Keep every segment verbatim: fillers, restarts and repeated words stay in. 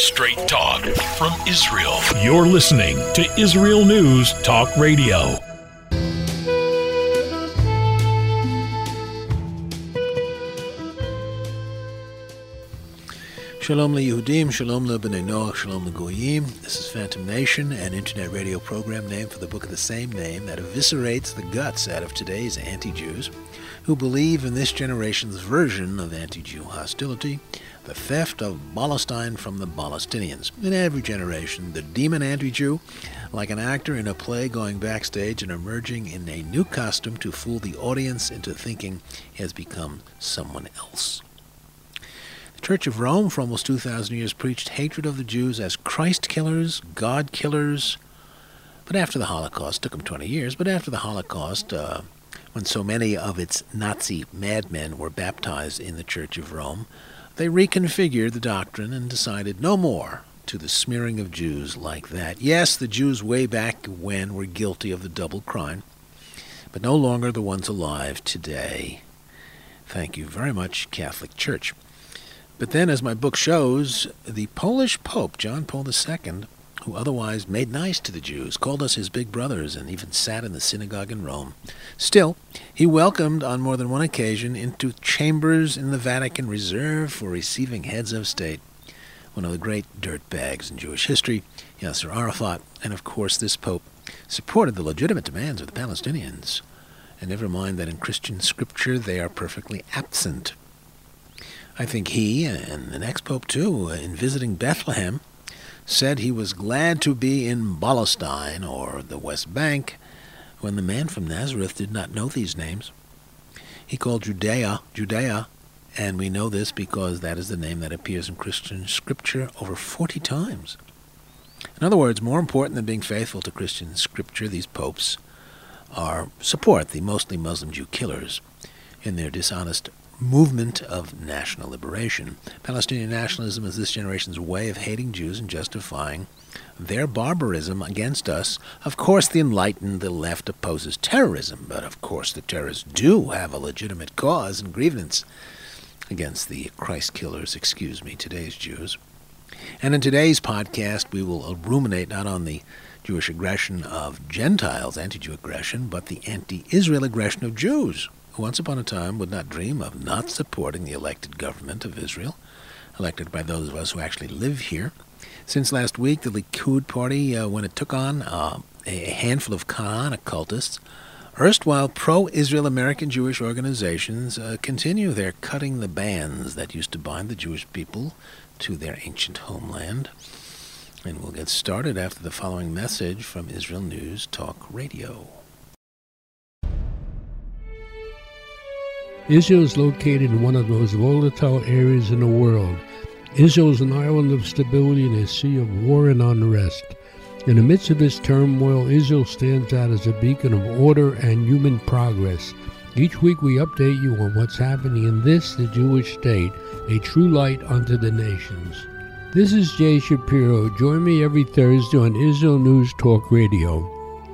Straight talk from Israel. You're listening to Israel News Talk Radio. Shalom leYehudim, Shalom leBnei Noach, Shalom leGoyim. This is Phantom Nation, an internet radio program named for the book of the same name that eviscerates the guts out of today's anti-Jews who believe in this generation's version of anti-Jew hostility, the theft of Palestine from the Palestinians. In every generation, the demon anti-Jew, like an actor in a play going backstage and emerging in a new costume to fool the audience into thinking he has become someone else. The Church of Rome for almost two thousand years preached hatred of the Jews as Christ killers, God killers. But after the Holocaust, took them twenty years, but after the Holocaust, uh, when so many of its Nazi madmen were baptized in the Church of Rome, they reconfigured the doctrine and decided no more to the smearing of Jews like that. Yes, the Jews way back when were guilty of the double crime, but no longer the ones alive today. Thank you very much, Catholic Church. But then, as my book shows, the Polish Pope, John Paul the Second, who otherwise made nice to the Jews, called us his big brothers, and even sat in the synagogue in Rome. Still, he welcomed on more than one occasion into chambers in the Vatican reserved for receiving heads of state one of the great dirtbags in Jewish history, Yasser Arafat, and of course this Pope supported the legitimate demands of the Palestinians. And never mind that in Christian scripture they are perfectly absent. I think he, and the next pope too, in visiting Bethlehem, said he was glad to be in Palestine, or the West Bank, when the man from Nazareth did not know these names. He called Judea, Judea, and we know this because that is the name that appears in Christian scripture over forty times. In other words, more important than being faithful to Christian scripture, these popes are support the mostly Muslim Jew killers in their dishonest movement of national liberation. Palestinian nationalism is this generation's way of hating Jews and justifying their barbarism against us. Of course, the enlightened, the left, opposes terrorism, but of course the terrorists do have a legitimate cause and grievance against the Christ killers, excuse me, today's Jews. And in today's podcast, we will ruminate not on the Jewish aggression of Gentiles, anti-Jew aggression, but the anti-Israel aggression of Jews, who once upon a time would not dream of not supporting the elected government of Israel, elected by those of us who actually live here. Since last week, the Likud party, uh, when it took on uh, a handful of Khan occultists, erstwhile pro-Israel American Jewish organizations uh, continue their cutting the bands that used to bind the Jewish people to their ancient homeland. And we'll get started after the following message from Israel News Talk Radio. Israel is located in one of the most volatile areas in the world. Israel is an island of stability in a sea of war and unrest. In the midst of this turmoil, Israel stands out as a beacon of order and human progress. Each week we update you on what's happening in this, the Jewish state, a true light unto the nations. This is Jay Shapiro. Join me every Thursday on Israel News Talk Radio.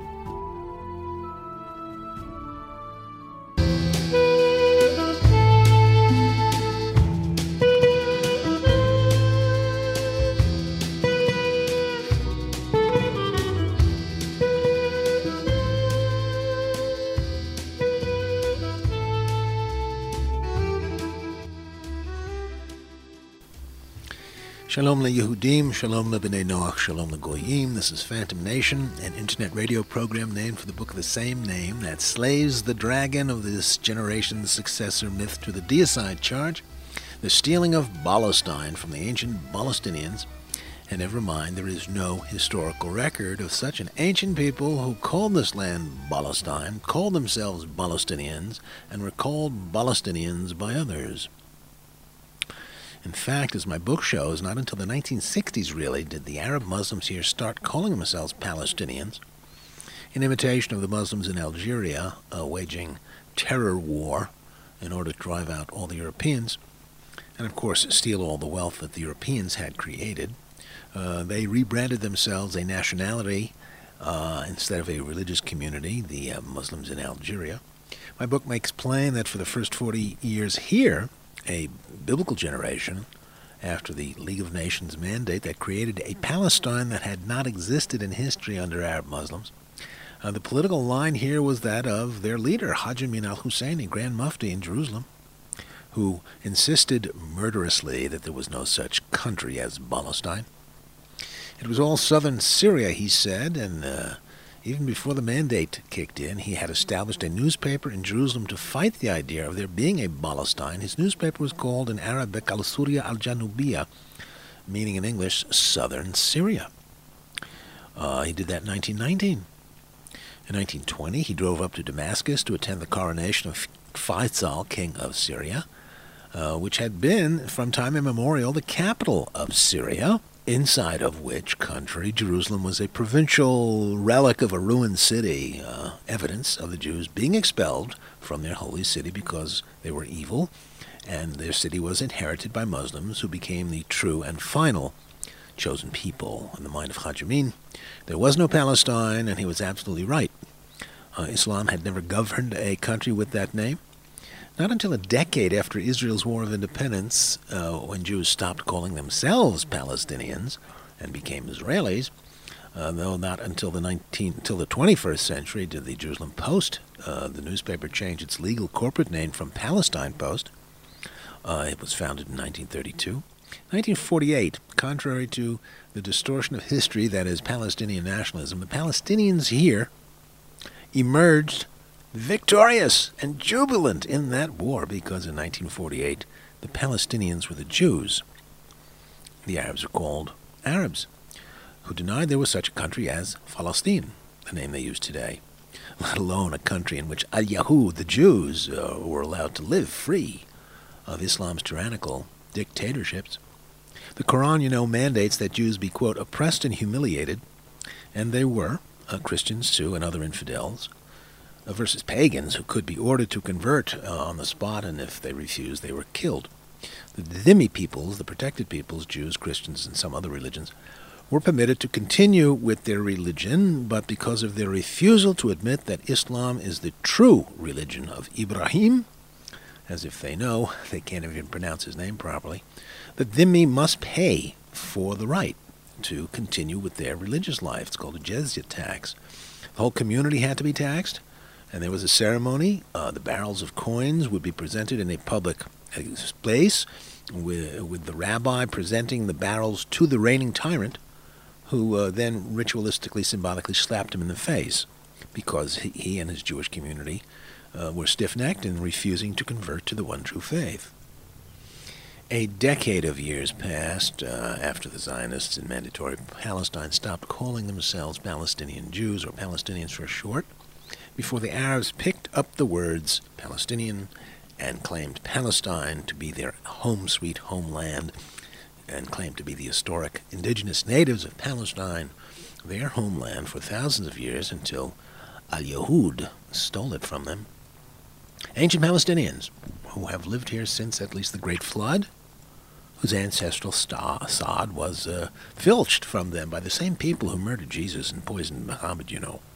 Shalom leYehudim, Shalom leBnei Noach, Shalom leGoyim. This is Phantom Nation, an internet radio program named for the book of the same name that slays the dragon of this generation's successor myth to the deicide charge, the stealing of Palestine from the ancient Palestinians. And never mind, there is no historical record of such an ancient people who called this land Palestine, called themselves Palestinians, and were called Palestinians by others. In fact, as my book shows, not until the nineteen sixties, really, did the Arab Muslims here start calling themselves Palestinians, in imitation of the Muslims in Algeria, uh, waging terror war in order to drive out all the Europeans, and of course steal all the wealth that the Europeans had created. Uh, they rebranded themselves a nationality uh, instead of a religious community, the uh, Muslims in Algeria. My book makes plain that for the first forty years here, a biblical generation, after the League of Nations mandate that created a Palestine that had not existed in history under Arab Muslims. Uh, the political line here was that of their leader, Haj Amin al-Husseini, Grand Mufti in Jerusalem, who insisted murderously that there was no such country as Palestine. It was all southern Syria, he said, and uh, even before the mandate kicked in, he had established a newspaper in Jerusalem to fight the idea of there being a Palestine. His newspaper was called in Arabic Al-Surya Al-Janubiyya, meaning in English, Southern Syria. Uh, he did that in nineteen nineteen. In nineteen twenty, he drove up to Damascus to attend the coronation of Faisal, king of Syria, uh, which had been, from time immemorial, the capital of Syria, inside of which country Jerusalem was a provincial relic of a ruined city, uh, evidence of the Jews being expelled from their holy city because they were evil, and their city was inherited by Muslims who became the true and final chosen people. In the mind of Haj Amin, there was no Palestine, and he was absolutely right. Uh, Islam had never governed a country with that name. Not until a decade after Israel's War of Independence, uh, when Jews stopped calling themselves Palestinians and became Israelis, uh, though not until the nineteenth, until the twenty-first century did the Jerusalem Post, uh, the newspaper, change its legal corporate name from Palestine Post. Uh, it was founded in nineteen thirty-two. nineteen forty-eight, contrary to the distortion of history that is Palestinian nationalism, the Palestinians here emerged victorious and jubilant in that war, because in nineteen forty-eight the Palestinians were the Jews. The Arabs are called Arabs, who denied there was such a country as Palestine, the name they use today, let alone a country in which al-Yahud, the Jews, uh, were allowed to live free of Islam's tyrannical dictatorships. The Quran, you know, mandates that Jews be, quote, oppressed and humiliated, and they were, uh, Christians too and other infidels, uh, versus pagans who could be ordered to convert uh, on the spot, and if they refused, they were killed. The dhimmi peoples, the protected peoples, Jews, Christians, and some other religions, were permitted to continue with their religion, but because of their refusal to admit that Islam is the true religion of Ibrahim, as if they know, they can't even pronounce his name properly, the dhimmi must pay for the right to continue with their religious life. It's called a jizya tax. The whole community had to be taxed, and there was a ceremony. Uh, the barrels of coins would be presented in a public place, with, with the rabbi presenting the barrels to the reigning tyrant, who uh, then ritualistically, symbolically slapped him in the face, because he, he and his Jewish community uh, were stiff-necked and refusing to convert to the one true faith. A decade of years passed uh, after the Zionists in Mandatory Palestine stopped calling themselves Palestinian Jews, or Palestinians for short, before the Arabs picked up the words Palestinian and claimed Palestine to be their home sweet homeland, and claimed to be the historic indigenous natives of Palestine, their homeland for thousands of years, until al-Yahud stole it from them. Ancient Palestinians, who have lived here since at least the Great Flood, whose ancestral star, sod was uh, filched from them by the same people who murdered Jesus and poisoned Muhammad, you know.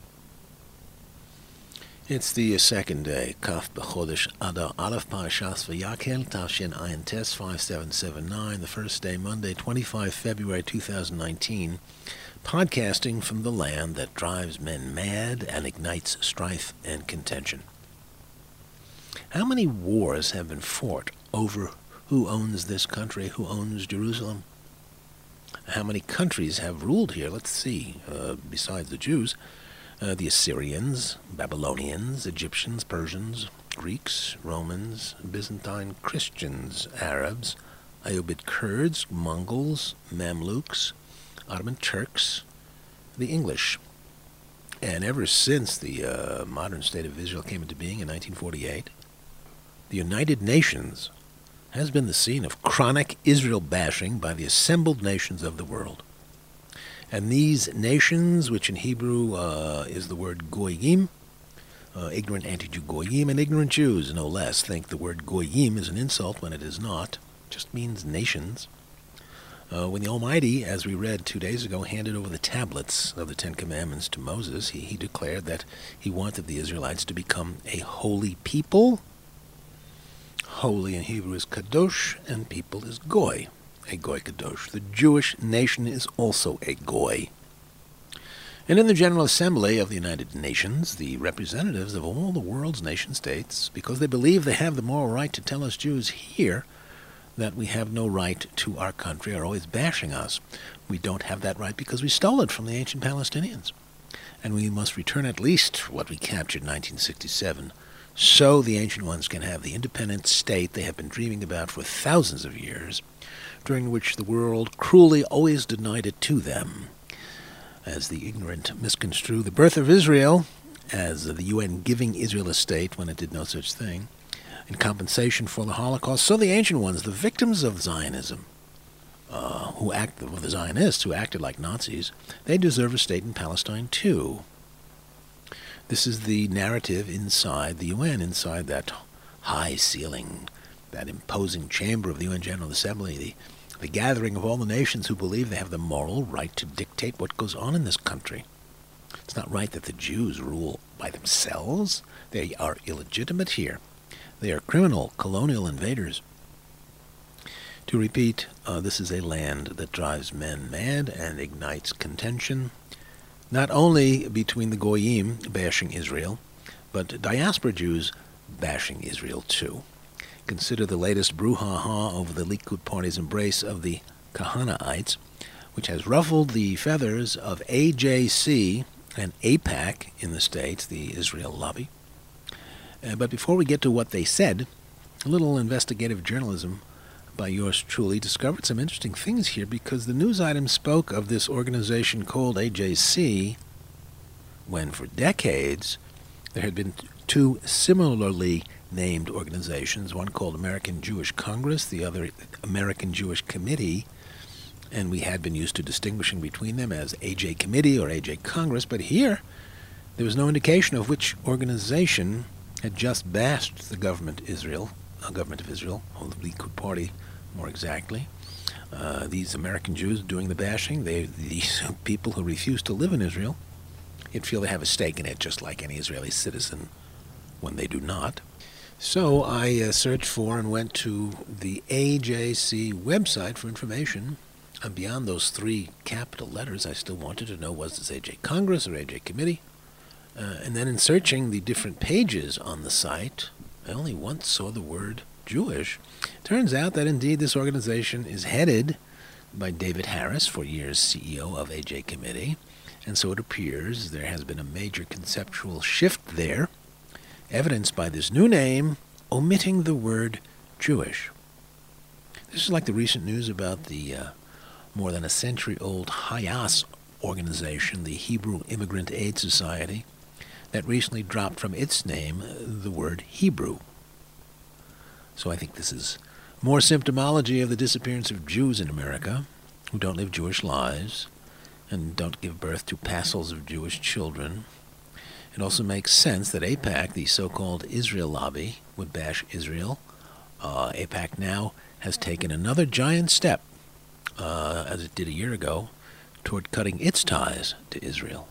It's the second day, Kaf B'Chodesh Adar Aleph Parashas Vayakhel Tavshin Ayin Tes five seven seven nine, the first day, Monday, twenty-fifth of February two thousand nineteen, podcasting from the land that drives men mad and ignites strife and contention. How many wars have been fought over who owns this country, who owns Jerusalem? How many countries have ruled here? Let's see, uh, besides the Jews. Uh, the Assyrians, Babylonians, Egyptians, Persians, Greeks, Romans, Byzantine Christians, Arabs, Ayyubid Kurds, Mongols, Mamluks, Ottoman Turks, the English. And ever since the uh, modern state of Israel came into being in nineteen forty-eight, the United Nations has been the scene of chronic Israel bashing by the assembled nations of the world. And these nations, which in Hebrew uh, is the word goyim, uh, ignorant anti-Jew goyim, and ignorant Jews, no less, think the word goyim is an insult when it is not. It just means nations. Uh, when the Almighty, as we read two days ago, handed over the tablets of the Ten Commandments to Moses, he, he declared that he wanted the Israelites to become a holy people. Holy in Hebrew is kadosh, and people is goy. a Goy Kadosh. The Jewish nation is also a Goy. And in the General Assembly of the United Nations, the representatives of all the world's nation-states, because they believe they have the moral right to tell us Jews here that we have no right to our country, are always bashing us. We don't have that right because we stole it from the ancient Palestinians. And we must return at least what we captured in nineteen sixty-seven, so the ancient ones can have the independent state they have been dreaming about for thousands of years, during which the world cruelly always denied it to them. As the ignorant misconstrue the birth of Israel as the U N giving Israel a state when it did no such thing, in compensation for the Holocaust, so the ancient ones, the victims of Zionism, uh, who act, well, the Zionists who acted like Nazis, they deserve a state in Palestine too. This is the narrative inside the U N, inside that high ceiling, that imposing chamber of the U N General Assembly, the, the gathering of all the nations who believe they have the moral right to dictate what goes on in this country. It's not right that the Jews rule by themselves. They are illegitimate here. They are criminal, colonial invaders. To repeat, uh, this is a land that drives men mad and ignites contention, not only between the Goyim bashing Israel, but diaspora Jews bashing Israel too. Consider the latest brouhaha over the Likud party's embrace of the Kahanaites, which has ruffled the feathers of A J C and AIPAC in the States, the Israel lobby. Uh, but before we get to what they said, a little investigative journalism by yours truly discovered some interesting things here, because the news item spoke of this organization called A J C when for decades there had been two similarly named organizations, one called American Jewish Congress, the other American Jewish Committee, and we had been used to distinguishing between them as A J Committee or A J Congress, but here there was no indication of which organization had just bashed the government Israel, uh, government of Israel, or the Likud party more exactly. Uh, these American Jews doing the bashing, they these people who refuse to live in Israel, yet feel they have a stake in it just like any Israeli citizen when they do not. So I uh, searched for and went to the A J C website for information. And beyond those three capital letters, I still wanted to know, was this A J Congress or A J Committee? Uh, and then in searching the different pages on the site, I only once saw the word Jewish. Turns out that indeed this organization is headed by David Harris, for years C E O of A J Committee, and so it appears there has been a major conceptual shift there, evidenced by this new name omitting the word Jewish. This is like the recent news about the uh, more than a century-old Hayas organization, the Hebrew Immigrant Aid Society, that recently dropped from its name the word Hebrew. So I think this is more symptomology of the disappearance of Jews in America, who don't live Jewish lives and don't give birth to passels of Jewish children. It also makes sense that AIPAC, the so-called Israel lobby, would bash Israel. Uh, AIPAC now has taken another giant step, uh, as it did a year ago, toward cutting its ties to Israel.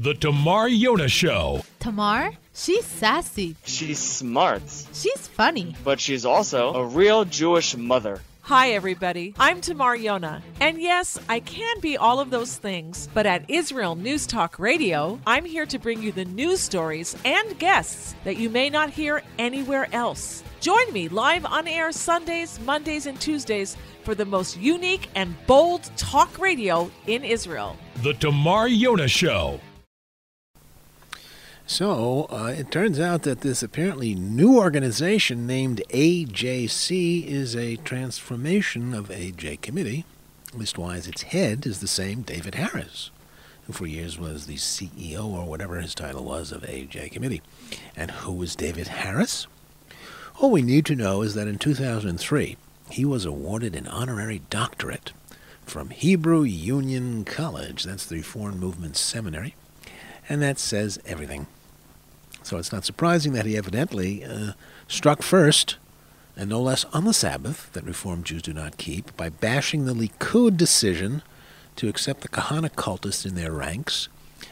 The Tamar Yona Show. Tamar? She's sassy. She's smart. She's funny. But she's also a real Jewish mother. Hi, everybody. I'm Tamar Yona. And yes, I can be all of those things. But at Israel News Talk Radio, I'm here to bring you the news stories and guests that you may not hear anywhere else. Join me live on air Sundays, Mondays, and Tuesdays for the most unique and bold talk radio in Israel. The Tamar Yona Show. So, uh, it turns out that this apparently new organization named A J C is a transformation of A J Committee. Listwise, its head is the same David Harris, who for years was the C E O or whatever his title was of A J Committee. And who was David Harris? All we need to know is that in two thousand three, he was awarded an honorary doctorate from Hebrew Union College. That's the Reform Movement Seminary. And that says everything. So it's not surprising that he evidently uh, struck first, and no less on the Sabbath, that Reform Jews do not keep, by bashing the Likud decision to accept the Kahana cultists in their ranks,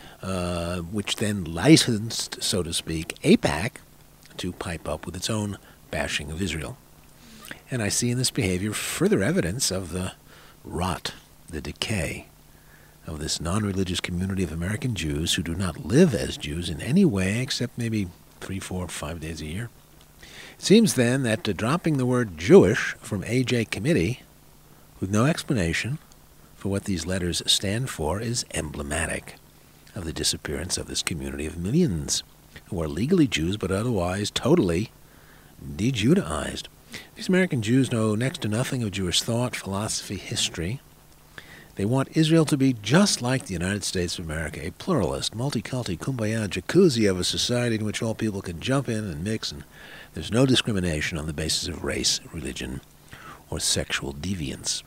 uh, which then licensed, so to speak, AIPAC to pipe up with its own bashing of Israel. And I see in this behavior further evidence of the rot, the decay, of this non-religious community of American Jews who do not live as Jews in any way except maybe three, four, five days a year. It seems then that uh, dropping the word Jewish from A J Committee with no explanation for what these letters stand for is emblematic of the disappearance of this community of millions who are legally Jews but otherwise totally de-Judaized. These American Jews know next to nothing of Jewish thought, philosophy, history. They want Israel to be just like the United States of America, a pluralist, multi-culti, kumbaya, jacuzzi of a society in which all people can jump in and mix, and there's no discrimination on the basis of race, religion, or sexual deviance.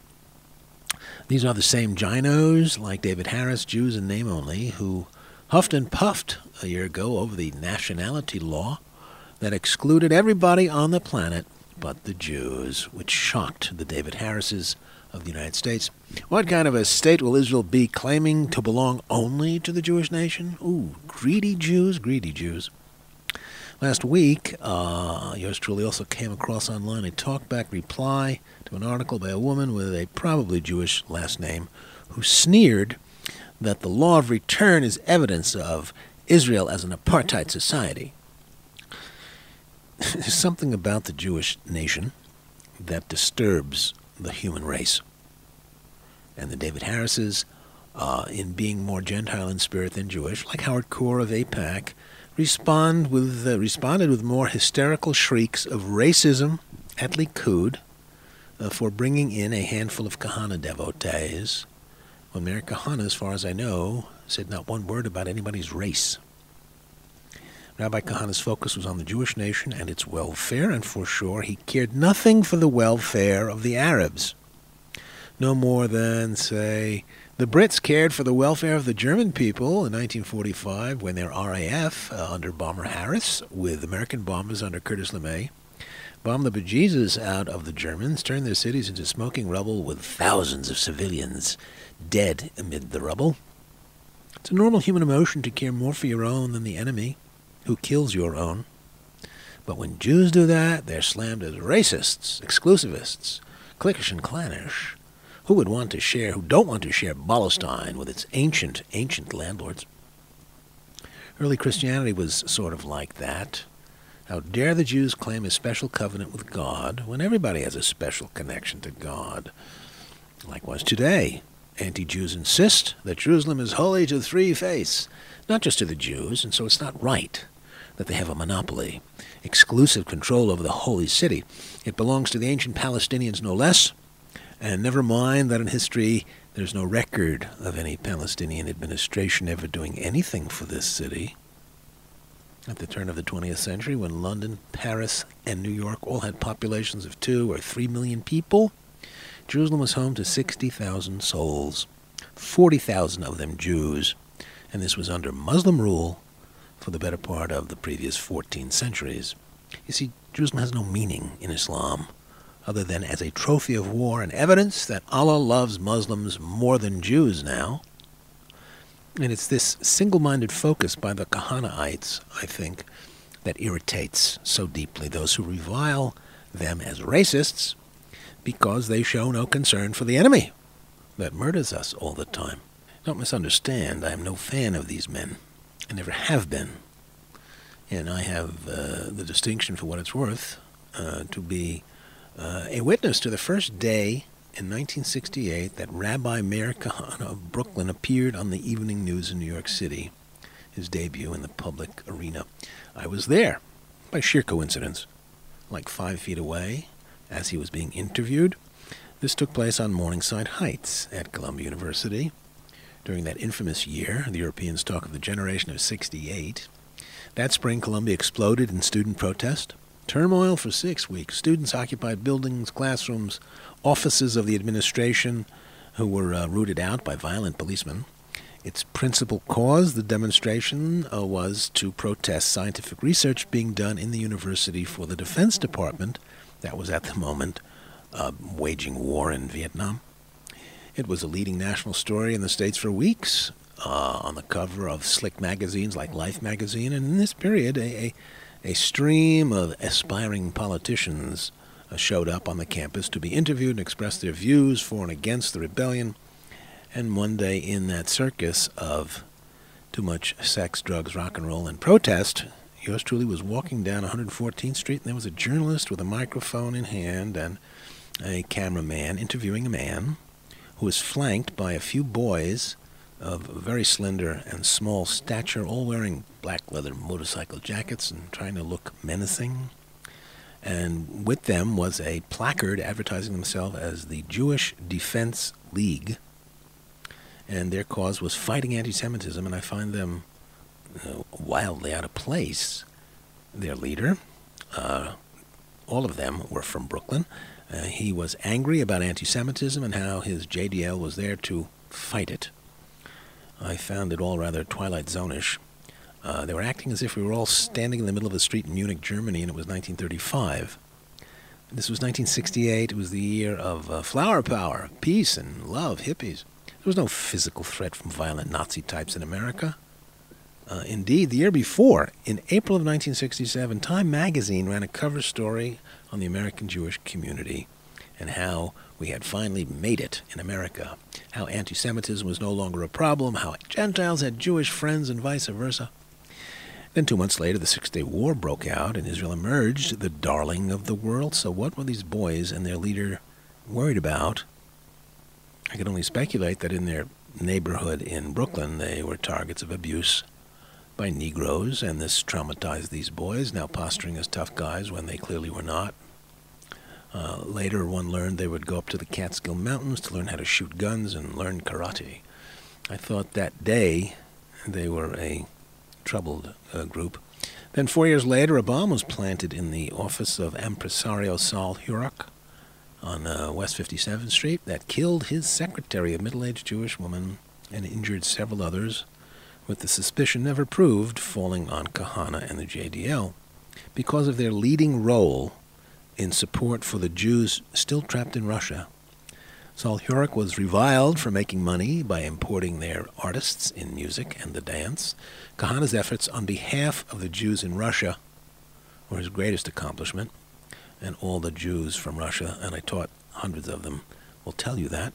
These are the same ginos, like David Harris, Jews in name only, who huffed and puffed a year ago over the nationality law that excluded everybody on the planet but the Jews, which shocked the David Harrises of the United States. What kind of a state will Israel be, claiming to belong only to the Jewish nation? Ooh, greedy Jews, greedy Jews. Last week, uh, yours truly also came across online a talkback reply to an article by a woman with a probably Jewish last name who sneered that the law of return is evidence of Israel as an apartheid society. There's something about the Jewish nation that disturbs the human race. And the David Harrises, uh, in being more Gentile in spirit than Jewish, like Howard Kaur of AIPAC, respond with, uh, responded with more hysterical shrieks of racism at Likud uh, for bringing in a handful of Kahana devotees, when Meir Kahana, as far as I know, said not one word about anybody's race. Rabbi Kahana's focus was on the Jewish nation and its welfare, and for sure he cared nothing for the welfare of the Arabs. No more than, say, the Brits cared for the welfare of the German people in nineteen forty-five when their R A F, uh, under Bomber Harris, with American bombers under Curtis LeMay, bombed the bejesus out of the Germans, turned their cities into smoking rubble with thousands of civilians dead amid the rubble. It's a normal human emotion to care more for your own than the enemy who kills your own. But when Jews do that, they're slammed as racists, exclusivists, cliquish and clannish. Who would want to share, who don't want to share Palestine with its ancient, ancient landlords? Early Christianity was sort of like that. How dare the Jews claim a special covenant with God when everybody has a special connection to God? Likewise today, anti-Jews insist that Jerusalem is holy to the three faiths, not just to the Jews, and so it's not right that they have a monopoly, exclusive control over the holy city. It belongs to the ancient Palestinians no less, and never mind that in history there's no record of any Palestinian administration ever doing anything for this city. At the turn of the twentieth century, when London, Paris, and New York all had populations of two or three million people, Jerusalem was home to sixty thousand souls, forty thousand of them Jews, and this was under Muslim rule for the better part of the previous fourteen centuries. You see, Jerusalem has no meaning in Islam, other than as a trophy of war and evidence that Allah loves Muslims more than Jews now. And it's this single-minded focus by the Kahanaites, I think, that irritates so deeply those who revile them as racists because they show no concern for the enemy that murders us all the time. Don't misunderstand, I am no fan of these men. I never have been. And I have uh, the distinction, for what it's worth, uh, to be uh, a witness to the first day in nineteen sixty-eight that Rabbi Meir Kahane of Brooklyn appeared on the evening news in New York City, his debut in the public arena. I was there, by sheer coincidence, like five feet away, as he was being interviewed. This took place on Morningside Heights at Columbia University during that infamous year, the Europeans talk of the generation of sixty-eight. That spring, Columbia exploded in student protest. Turmoil for six weeks. Students occupied buildings, classrooms, offices of the administration, who were uh, rooted out by violent policemen. Its principal cause, the demonstration, uh, was to protest scientific research being done in the university for the Defense Department that was at the moment uh, waging war in Vietnam. It was a leading national story in the States for weeks, uh, on the cover of slick magazines like Life magazine, and in this period, a, a, a stream of aspiring politicians uh, showed up on the campus to be interviewed and express their views for and against the rebellion. And one day in that circus of too much sex, drugs, rock and roll, and protest, yours truly was walking down one hundred fourteenth Street, and there was a journalist with a microphone in hand and a cameraman interviewing a man who was flanked by a few boys of very slender and small stature, all wearing black leather motorcycle jackets and trying to look menacing. And with them was a placard advertising themselves as the Jewish Defense League. And their cause was fighting anti-Semitism, and I find them uh, wildly out of place. Their leader, uh, all of them were from Brooklyn. Uh, he was angry about anti-Semitism and how his J D L was there to fight it. I found it all rather Twilight Zone-ish. Uh, they were acting as if we were all standing in the middle of a street in Munich, Germany, and it was nineteen thirty-five. This was nineteen sixty-eight. It was the year of uh, flower power, peace, and love, hippies. There was no physical threat from violent Nazi types in America. Uh, indeed, the year before, in April of nineteen sixty-seven, Time magazine ran a cover story on the American Jewish community and how we had finally made it in America, how anti-Semitism was no longer a problem, how Gentiles had Jewish friends and vice versa. Then two months later, the Six-Day War broke out and Israel emerged, the darling of the world. So what were these boys and their leader worried about? I could only speculate that in their neighborhood in Brooklyn, they were targets of abuse by Negroes, and this traumatized these boys, now posturing as tough guys when they clearly were not. Uh, later, one learned they would go up to the Catskill Mountains to learn how to shoot guns and learn karate. I thought that day they were a troubled uh, group. Then four years later, a bomb was planted in the office of Impresario Saul Hurok on uh, West fifty-seventh Street that killed his secretary, a middle-aged Jewish woman, and injured several others, with the suspicion never proved falling on Kahane and the J D L because of their leading role in support for the Jews still trapped in Russia. Saul Hurok was reviled for making money by importing their artists in music and the dance. Kahane's efforts on behalf of the Jews in Russia were his greatest accomplishment, and all the Jews from Russia, and I taught hundreds of them, will tell you that.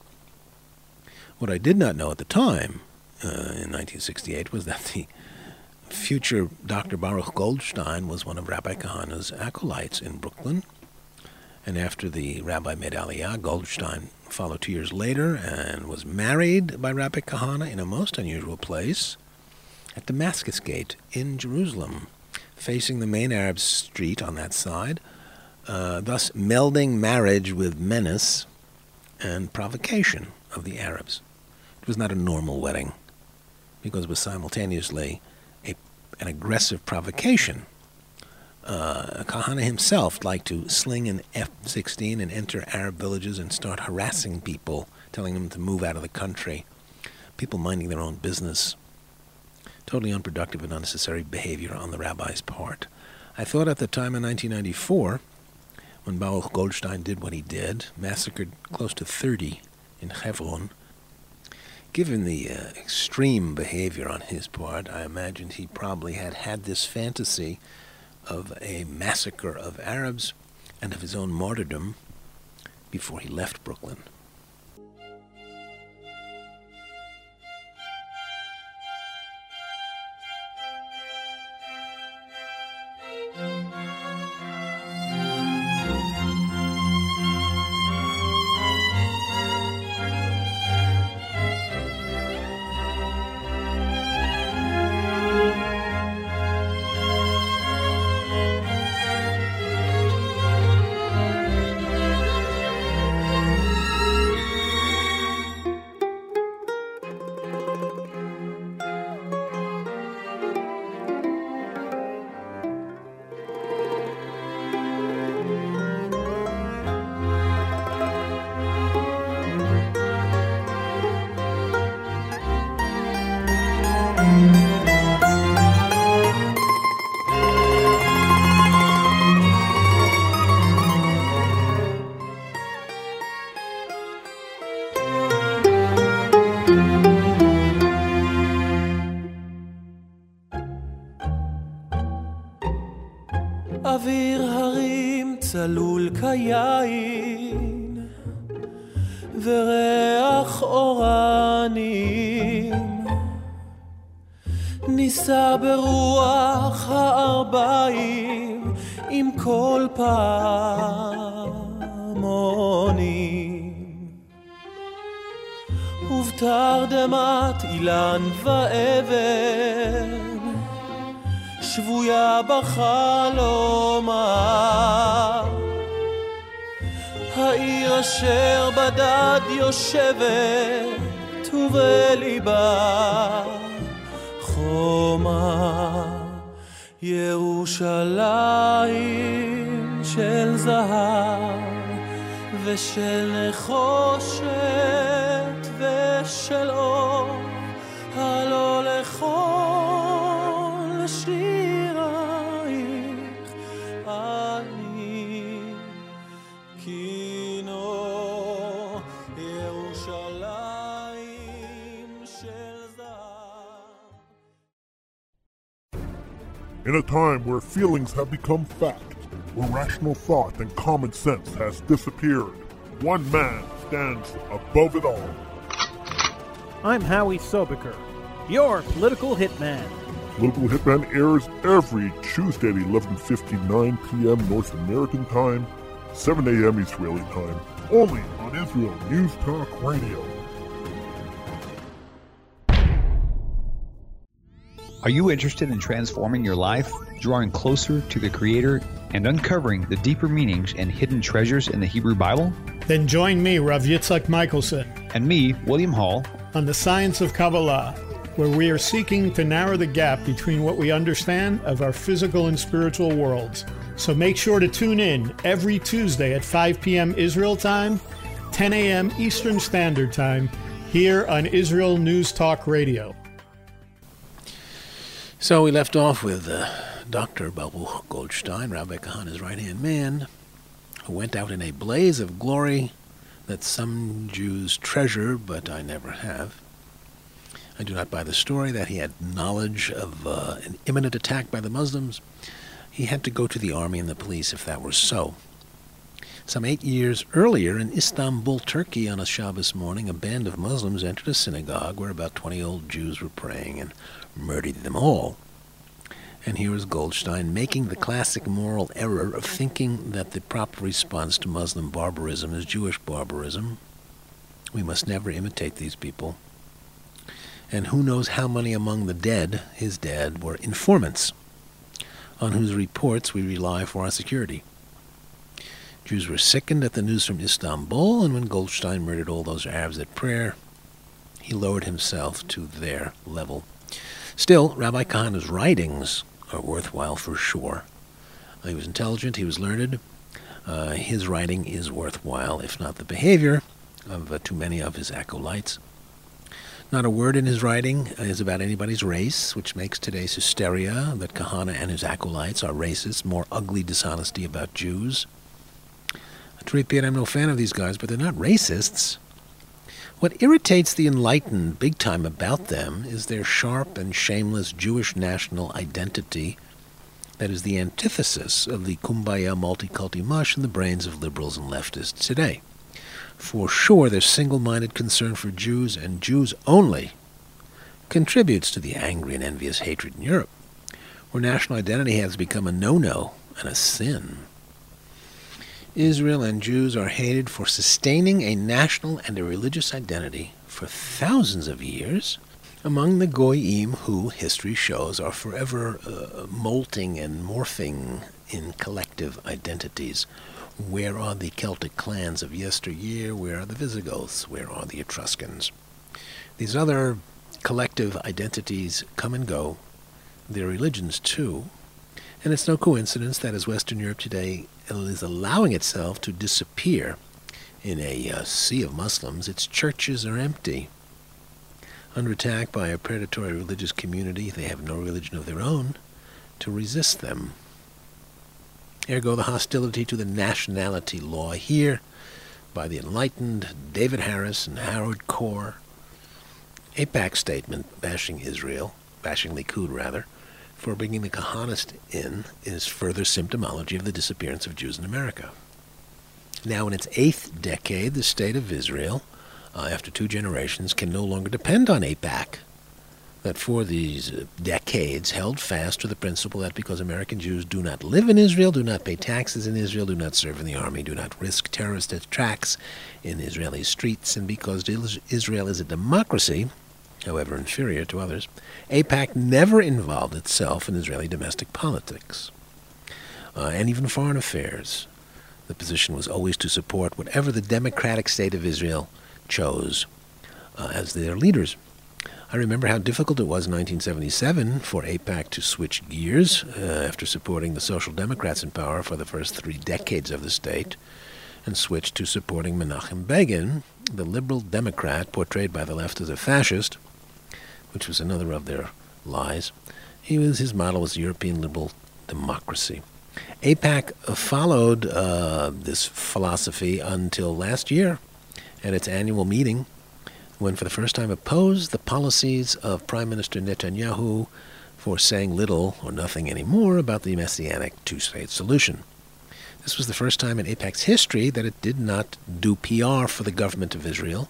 What I did not know at the time, uh, in nineteen sixty-eight, was that the future Doctor Baruch Goldstein was one of Rabbi Kahane's acolytes in Brooklyn. And after the rabbi made Aliyah, Goldstein followed two years later and was married by Rabbi Kahane in a most unusual place at Damascus Gate in Jerusalem, facing the main Arab street on that side, uh, thus melding marriage with menace and provocation of the Arabs. It was not a normal wedding, because it was simultaneously a, an aggressive provocation. Uh, Kahane himself liked to sling an F sixteen and enter Arab villages and start harassing people, telling them to move out of the country. People minding their own business. Totally unproductive and unnecessary behavior on the rabbi's part. I thought at the time in nineteen ninety-four, when Baruch Goldstein did what he did, massacred close to thirty in Hebron, Given the uh, extreme behavior on his part, I imagined he probably had had this fantasy of a massacre of Arabs and of his own martyrdom before he left Brooklyn. אוויר הרים צלול כיין וריח אורנים ניסה ברוח הארבעים עם כל פעמונים ובתרדמת אילן ואבן שבויה בחלומה העיר אשר בדד יושבת ובליבה חומה ירושלים של זהב ושל נחושת ושל אור הלא לכל שירייך אני כינו ירושלים של זהב. In a time where feelings have become fact, where rational thought and common sense has disappeared, one man stands above it all. I'm Howie Sobiker, your political hitman. Political Hitman airs every Tuesday at eleven fifty-nine p.m. North American time, seven a.m. Israeli time, only on Israel News Talk Radio. Are you interested in transforming your life, drawing closer to the Creator, and uncovering the deeper meanings and hidden treasures in the Hebrew Bible? Then join me, Rav Yitzhak Michelson, and me, William Hall, on The Science of Kabbalah, where we are seeking to narrow the gap between what we understand of our physical and spiritual worlds. So make sure to tune in every Tuesday at five p.m. Israel time, ten a.m. Eastern Standard Time, here on Israel News Talk Radio. So we left off with uh, Doctor Baruch Goldstein, Rabbi Kahana's right-hand man, who went out in a blaze of glory that some Jews treasure, but I never have. I do not buy the story that he had knowledge of uh, an imminent attack by the Muslims. He had to go to the army and the police if that were so. Some eight years earlier in Istanbul, Turkey, on a Shabbos morning, a band of Muslims entered a synagogue where about twenty old Jews were praying and murdered them all. And here was Goldstein making the classic moral error of thinking that the proper response to Muslim barbarism is Jewish barbarism. We must never imitate these people. And who knows how many among the dead, his dead, were informants, on whose reports we rely for our security. Jews were sickened at the news from Istanbul, and when Goldstein murdered all those Arabs at prayer, he lowered himself to their level. Still, Rabbi Kahana's writings are worthwhile for sure. He was intelligent, he was learned. Uh, his writing is worthwhile, if not the behavior of uh, too many of his acolytes. Not a word in his writing is about anybody's race, which makes today's hysteria that Kahana and his acolytes are racist, more ugly dishonesty about Jews. To repeat, I'm no fan of these guys, but they're not racists. What irritates the enlightened big time about them is their sharp and shameless Jewish national identity that is the antithesis of the kumbaya multiculti mush in the brains of liberals and leftists today. For sure, their single-minded concern for Jews and Jews only contributes to the angry and envious hatred in Europe, where national identity has become a no-no and a sin. Israel and Jews are hated for sustaining a national and a religious identity for thousands of years among the Goyim who, history shows, are forever uh, molting and morphing in collective identities. Where are the Celtic clans of yesteryear? Where are the Visigoths? Where are the Etruscans? These other collective identities come and go. Their religions, too. And it's no coincidence that as Western Europe today is allowing itself to disappear in a uh, sea of Muslims, its churches are empty. Under attack by a predatory religious community, they have no religion of their own to resist them. Ergo, the hostility to the nationality law here by the enlightened David Harris and Howard Core. AIPAC statement bashing Israel, bashing Likud rather, for bringing the Kahanist in is further symptomology of the disappearance of Jews in America. Now in its eighth decade, the state of Israel, uh, after two generations, can no longer depend on AIPAC, that for these uh, decades held fast to the principle that because American Jews do not live in Israel, do not pay taxes in Israel, do not serve in the army, do not risk terrorist attacks in Israeli streets, and because Israel is a democracy, however inferior to others, AIPAC never involved itself in Israeli domestic politics, uh, and even foreign affairs. The position was always to support whatever the democratic state of Israel chose uh, as their leaders. I remember how difficult it was in nineteen seventy-seven for AIPAC to switch gears uh, after supporting the Social Democrats in power for the first three decades of the state, and switch to supporting Menachem Begin, the liberal Democrat portrayed by the left as a fascist, which was another of their lies. He was his model was European liberal democracy. AIPAC followed uh, this philosophy until last year at its annual meeting, when for the first time opposed the policies of Prime Minister Netanyahu for saying little or nothing anymore about the messianic two-state solution. This was the first time in AIPAC's history that it did not do P R for the government of Israel,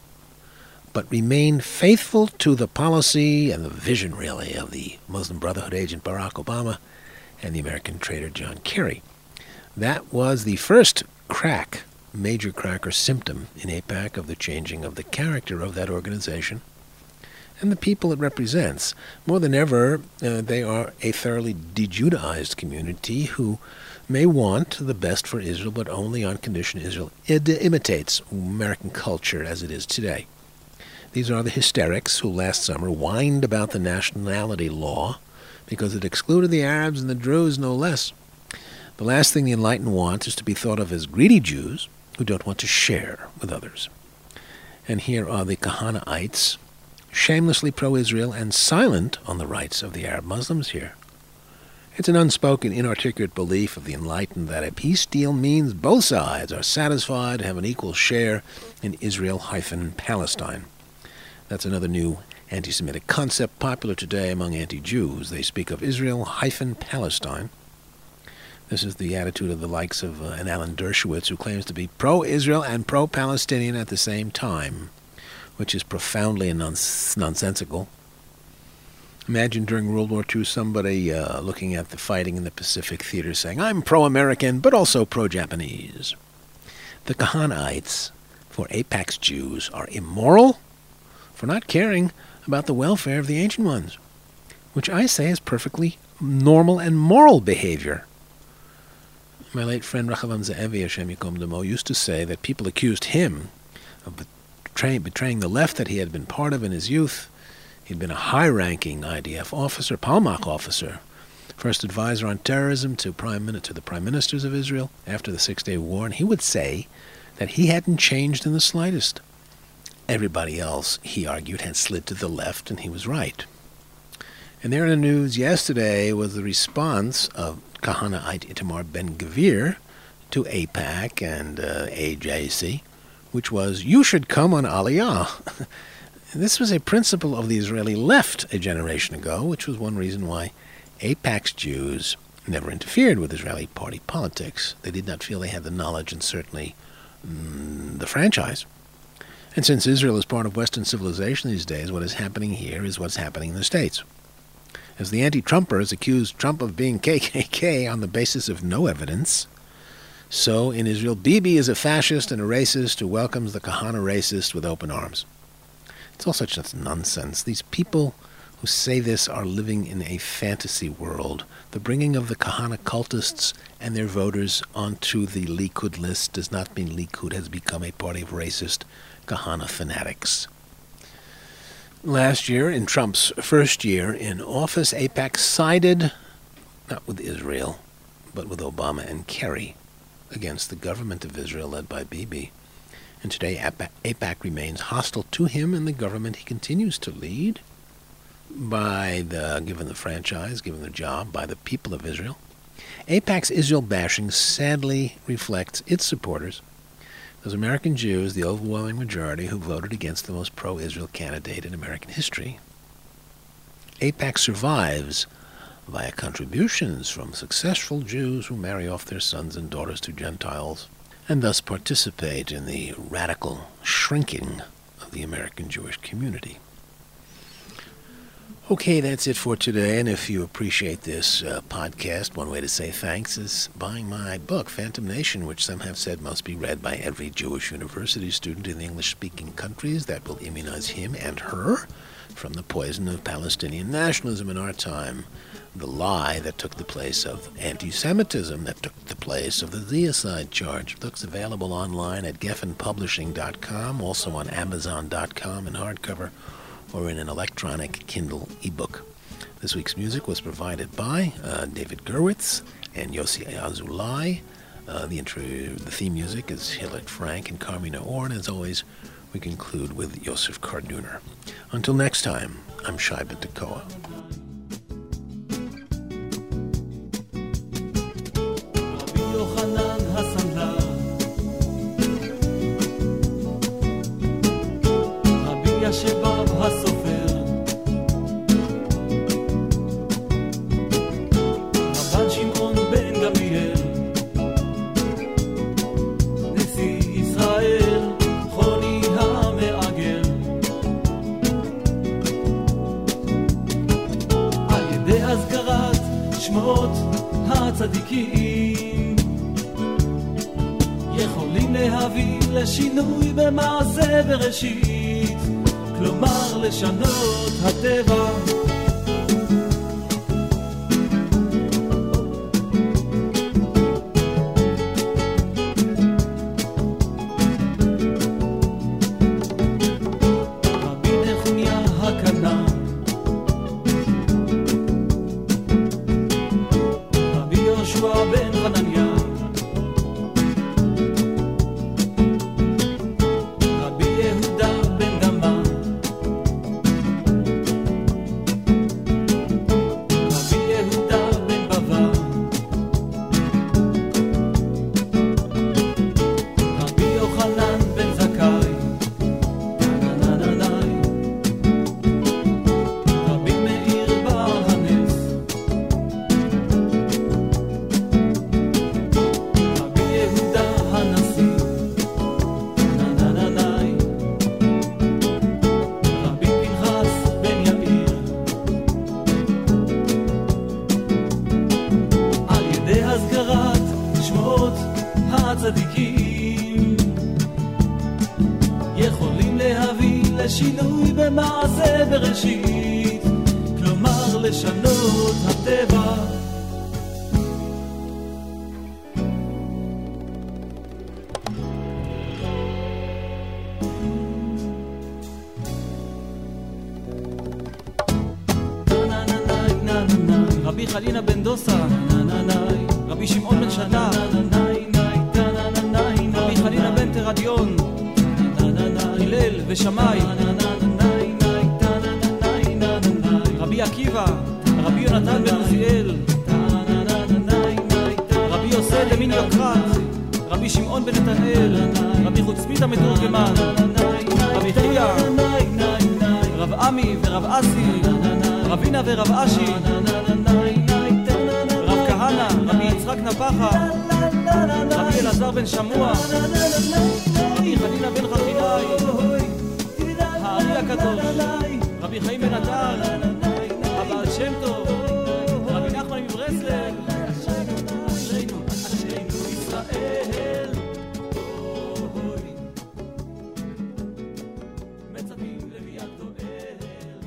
but remained faithful to the policy and the vision, really, of the Muslim Brotherhood agent Barack Obama and the American traitor John Kerry. That was the first crack, major crack or symptom in AIPAC of the changing of the character of that organization and the people it represents. More than ever, uh, they are a thoroughly de-Judaized community who may want the best for Israel, but only on condition Israel it imitates American culture as it is today. These are the hysterics who last summer whined about the nationality law because it excluded the Arabs and the Druze no less. The last thing the enlightened want is to be thought of as greedy Jews who don't want to share with others. And here are the Kahanaites, shamelessly pro-Israel and silent on the rights of the Arab Muslims here. It's an unspoken, inarticulate belief of the enlightened that a peace deal means both sides are satisfied to have an equal share in Israel-Palestine. That's another new anti-Semitic concept popular today among anti-Jews. They speak of Israel-Palestine. This is the attitude of the likes of uh, an Alan Dershowitz, who claims to be pro-Israel and pro-Palestinian at the same time, which is profoundly nons- nonsensical. Imagine during World War Two somebody uh, looking at the fighting in the Pacific Theater saying, I'm pro-American, but also pro-Japanese. The Kahanaites, for AIPAC's Jews, are immoral for not caring about the welfare of the ancient ones, which I say is perfectly normal and moral behavior. My late friend Rechavam Ze'evi, Hashem Yikom Damo, used to say that people accused him of betraying, betraying the left that he had been part of in his youth. He'd been a high-ranking I D F officer, Palmach officer, first advisor on terrorism to, prime, to the prime ministers of Israel after the Six-Day War, and he would say that he hadn't changed in the slightest. Everybody else, he argued, had slid to the left, and he was right. And there in the news yesterday was the response of Kahanaite Itamar Ben-Gvir to AIPAC and uh, A J C which was, you should come on Aliyah. This was a principle of the Israeli left a generation ago, which was one reason why AIPAC's Jews never interfered with Israeli party politics. They did not feel they had the knowledge and certainly mm, the franchise. And since Israel is part of Western civilization these days, what is happening here is what's happening in the States. As the anti-Trumpers accuse Trump of being K K K on the basis of no evidence, so in Israel, Bibi is a fascist and a racist who welcomes the Kahana racist with open arms. It's all such nonsense. These people who say this are living in a fantasy world. The bringing of the Kahana cultists and their voters onto the Likud list does not mean Likud has become a party of racist Kahana fanatics. Last year, in Trump's first year in office, AIPAC sided, not with Israel, but with Obama and Kerry, against the government of Israel led by Bibi. And today, AIPAC remains hostile to him and the government he continues to lead, by the, given the franchise, given the job, by the people of Israel. AIPAC's Israel bashing sadly reflects its supporters, those American Jews, the overwhelming majority, who voted against the most pro-Israel candidate in American history. AIPAC survives via contributions from successful Jews who marry off their sons and daughters to Gentiles, and thus participate in the radical shrinking of the American Jewish community. Okay, that's it for today, and if you appreciate this uh, podcast, one way to say thanks is buying my book, Phantom Nation, which some have said must be read by every Jewish university student in the English-speaking countries. That will immunize him and her from the poison of Palestinian nationalism in our time, the lie that took the place of anti-Semitism, that took the place of the deicide charge. The book's available online at geffen publishing dot com, also on amazon dot com in hardcover, or in an electronic Kindle ebook. This week's music was provided by uh, David Gerwitz and Yossi Azulai. Uh, the, intro, the theme music is Hillet Frank and Carmina Orr, and as always, we conclude with Yosef Karduner. Until next time, I'm Shai Ben Tekoa. שבב הסופר רבן שמעון בן גמליאל נשיא ישראל חוני המעגל על ידי הזכרת שמות הצדיקים יכולים להביא לשינוי במעשה בראשית, כלומר לשנות הטבע. רבי נחמיה הקנה, רבי יהושע בן חנניה, יכולים להביא לשינוי במעשה בראשית, כלומר לשנות הטבע. רבי חלינה בן דוסה, רבי שמעון בן שנה, רבי חלינה בן תרדיון, הלל ושמאי, רבי עקיבא, רבי יונתן בן עוזיאל, רבי יוסי דמין יוקרת, רבי רבי שמעון בן נתנאל, רבי חוצפית המתורגמן, רבי חייא, רב עמי ורב אסי, רבינה ורב אשי, רב כהנא, רבי יצחק נפחה, רבי אלעזר בן שמוע, רבי חנינא בן חכינאי, הארי הקדוש, רבי חיים בן עטר, הבעל שם טוב, רבי נחמן מברסלב, אשרינו, אשרינו ישראל. מצפים לביאת תואל.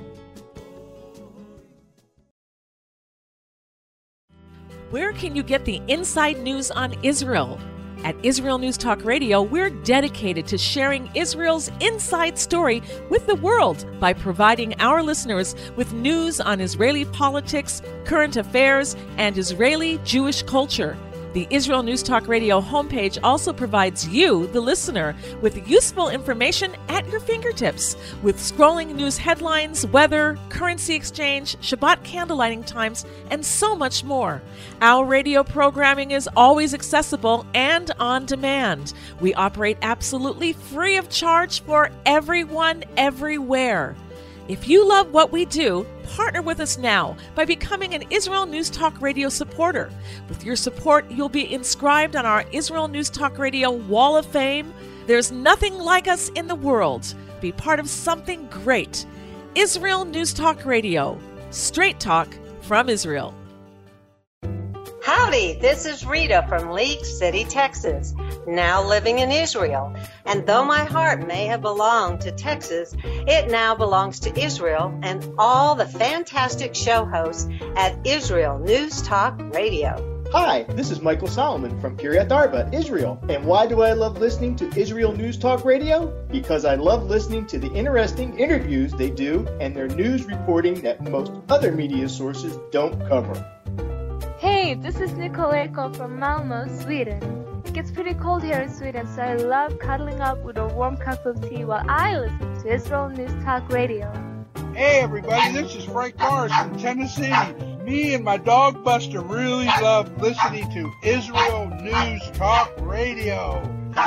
Where can you get the inside news on Israel? At Israel News Talk Radio, we're dedicated to sharing Israel's inside story with the world by providing our listeners with news on Israeli politics, current affairs, and Israeli Jewish culture. The Israel News Talk Radio homepage also provides you, the listener, with useful information at your fingertips, with scrolling news headlines, weather, currency exchange, Shabbat candlelighting times, and so much more. Our radio programming is always accessible and on demand. We operate absolutely free of charge for everyone, everywhere. If you love what we do, partner with us now by becoming an Israel News Talk Radio supporter. With your support, you'll be inscribed on our Israel News Talk Radio Wall of Fame. There's nothing like us in the world. Be part of something great. Israel News Talk Radio. Straight talk from Israel. Howdy, this is Rita from League City, Texas, now living in Israel. And though my heart may have belonged to Texas, it now belongs to Israel and all the fantastic show hosts at Israel News Talk Radio. Hi, this is Michael Solomon from Kiryat Arba, Israel. And why do I love listening to Israel News Talk Radio? Because I love listening to the interesting interviews they do and their news reporting that most other media sources don't cover. Hey, this is Nicole Eko from Malmö, Sweden. It gets pretty cold here in Sweden, so I love cuddling up with a warm cup of tea while I listen to Israel News Talk Radio. Hey everybody, this is Frank Morris from Tennessee. Me and my dog Buster really love listening to Israel News Talk Radio.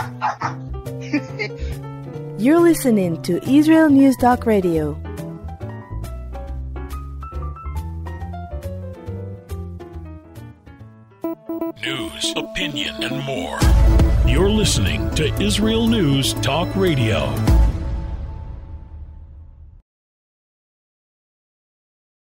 You're listening to Israel News Talk Radio. News, opinion, and more. You're listening to Israel News Talk Radio.